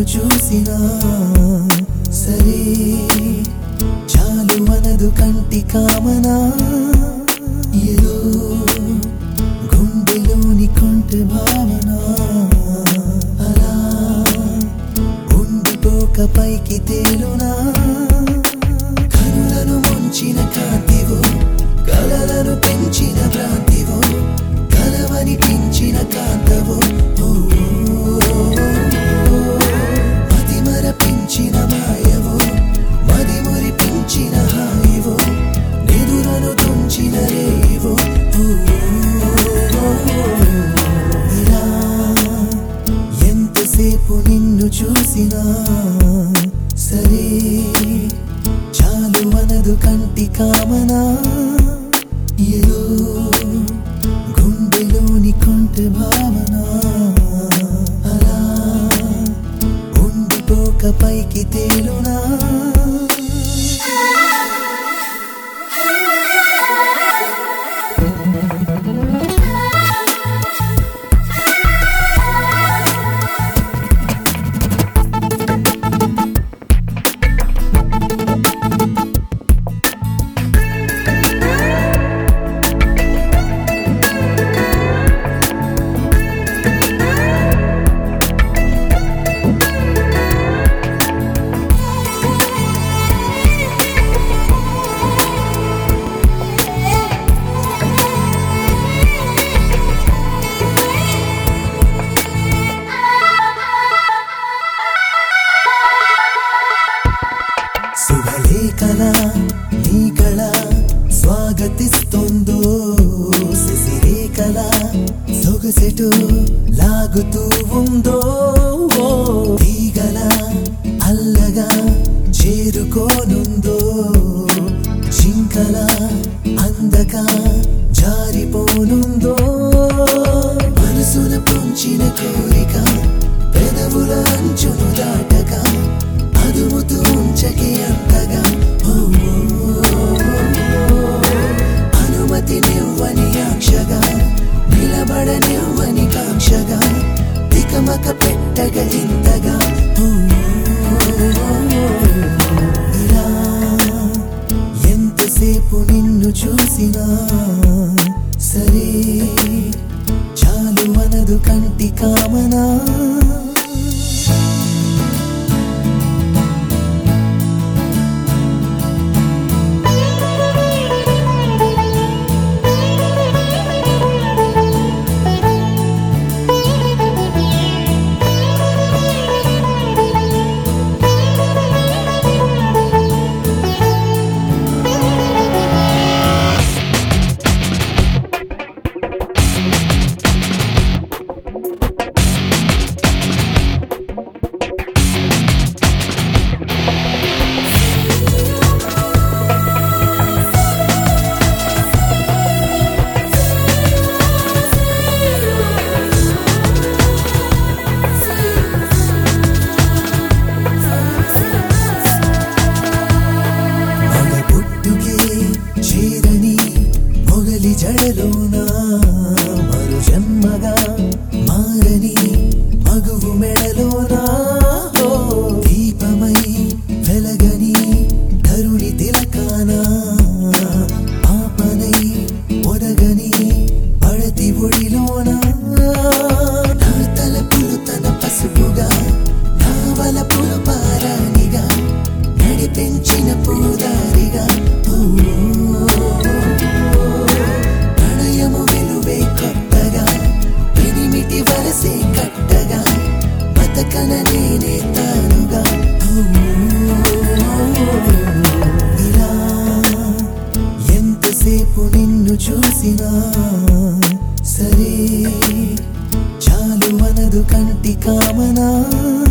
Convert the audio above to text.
చూసినా సరే చాలు మనదు కంటి కామనా ఏదో గుండెలోని కొంటె భావన అలా ఉండిపోక పైకి తేలునా కనులను ముంచిన కాంతివో కలలను పెంచిన భ్రాంతివో కలవనిపించిన కాంతవో మది మరపించిన మాయవో మది మురిపించిన హాయివో నిదురను తుంచిన రేవో ఇలా ఎంతసేపు నిన్ను చూసినా సరే చాలు మనదు కంటి కామనా ఏదో గుండెలోని కొంటె భావన అలా ఉండిపోక పైకి తేలునా శుభలేఖల నీ కళ స్వాగతిస్తుందో శశిరేఖల సొగసెటు లాగుతూ ఉందో తీగల అల్లగా చేరుకోనుందో జింకల అందగా జారిపోనుందో మనసున పుంచిన కోరిక పెదవుల అంచును దాటక అదుముతూ ఉంచకే అంతగా అనుమతి నివ్వని ఆక్షగా నిలబడనివ్వని కాంక్షగా తికమక పెట్టగా ఇంతగా ఇలా ఎంతసేపు నిన్ను చూసినా సరే చాలు మనదు కంటి కామనా జడలోనా మరు జన్మగా మారని మగువు మెడలోనా దీపమై వెలగని ధరుని తిలకానా పాపనై ఒదగని పడతి ఒడిలోనా నా తలపులు తన పసుపుగా నా వలపులు పారానిగా నడిపించిన పూదారిగా వరసే కట్టగా బతకన నేనే తానుగా ఇలా ఎంతసేపు నిన్ను చూసినా సరే చాలు మనదు కంటి కామనా